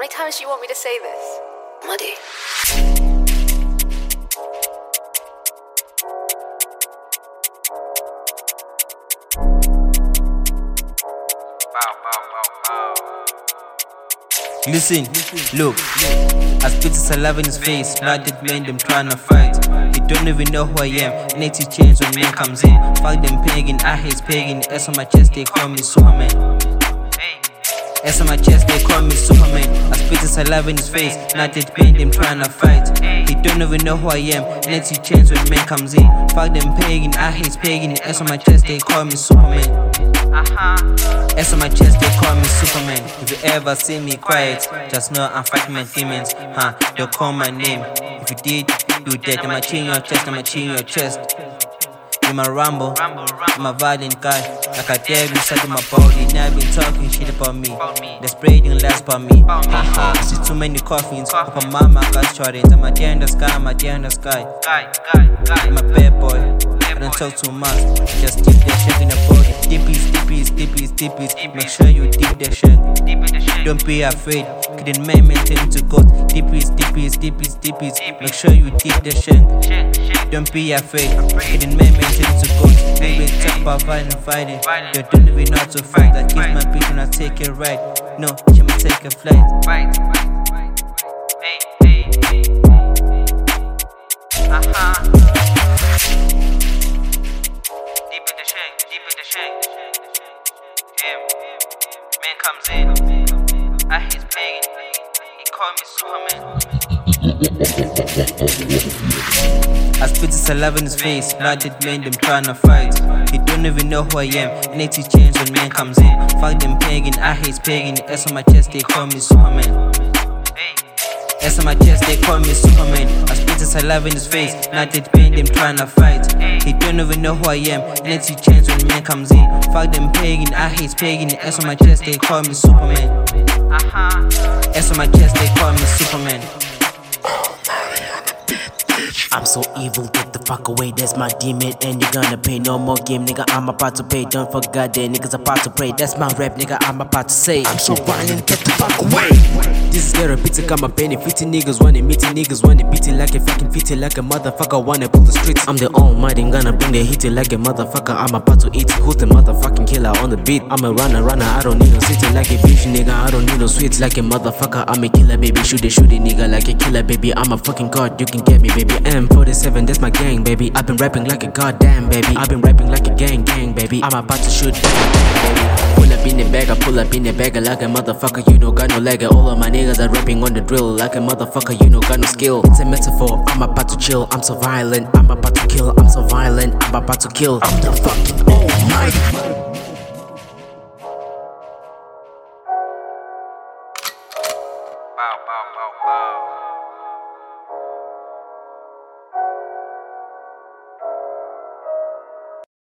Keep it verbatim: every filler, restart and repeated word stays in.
many times do you want me to say this? Muddy. Listen, look, I spit his saliva in his face. Not that man, them tryna fight. He don't even know who I am. Native change when man comes in. Fuck them pagan, I hate pagan. S on my chest, they call me Superman. S on my chest, they call me Superman. I spit his saliva in his face. Not that man, them tryna fight. He don't even know who I am. Native change when man comes in. Fuck them pagan, I hate pagan. S on my chest, they call me Superman. S on my chest, they call me Superman. If you ever see me quiet, just know I'm fighting my demons. Huh, they'll call my name. If you did, you dead. I'ma chin your chest, I'ma chin your chest. I'm a Rambo, I'm a violent guy. Like I dare inside of my body. Now been talking shit about me. They're spreading lies about me. Haha, I see too many coffins. Up on mama, got shorties. I'm a deer in the sky, I'm a deer in the sky. I'm a bad boy. I don't talk too much, just dip that shit in the body. Dippies, dippies, dippies, dippies. Make sure you dip that shit. Don't be afraid, couldn't man maintain to go. Dippies, dippies, dippies, dippies. Make sure you dip that shit. Don't be afraid, couldn't man maintain to go. Maybe talk about fighting, fighting. They don't even know how to fight. I kiss my bitch when I take it right. No, she might take a flight. Uh-huh. Man comes in, I hate pagan, he call me Superman. I spit his saliva in his face, not that man them tryna fight. He don't even know who I am, native change when man comes in. Fuck them pagan, I hate pagan. S on my chest, they call me Superman. S on my chest, they call me Superman. I spit his saliva in his face, not that pain, them tryna fight. He don't even know who I am, native change when man comes in. Fuck them pagan, I hate pagan. S on my chest, they call me Superman. S on my chest, they call me Superman. I'm so evil, get the fuck away, that's my demon. And you gonna pay no more game, nigga, I'm about to pay. Don't forget that niggas about to pray. That's my rap, nigga, I'm about to say. I'm so violent, get the fuck away. This is ghetto pizza, got my penny. fifty niggas want it, meaty niggas want it. Beat it like a fucking fifty like a motherfucker. Wanna pull the streets. I'm the almighty, gonna bring the heat like a motherfucker. I'm about to eat it. Who's the motherfucking killer on the beat? I'm a runner, runner, I don't need no city like a bitch, nigga. I don't need no sweets like a motherfucker. I'm a killer, baby. Shoot it, shoot it, nigga, like a killer, baby. I'm a fucking god, you can get me, baby. M forty-seven, that's my gang, baby. I've been rapping like a goddamn baby. I've been rapping like a gang, gang, baby. I'm about to shoot, baby. Pull up in the bag, I pull up in the bag like a motherfucker, you know, got no leg. All of my niggas are rapping on the drill like a motherfucker, you know, got no skill. It's a metaphor, I'm about to chill. I'm so violent, I'm about to kill. I'm so violent, I'm about to kill. I'm the fucking almighty. Bow, bow, bow, bow.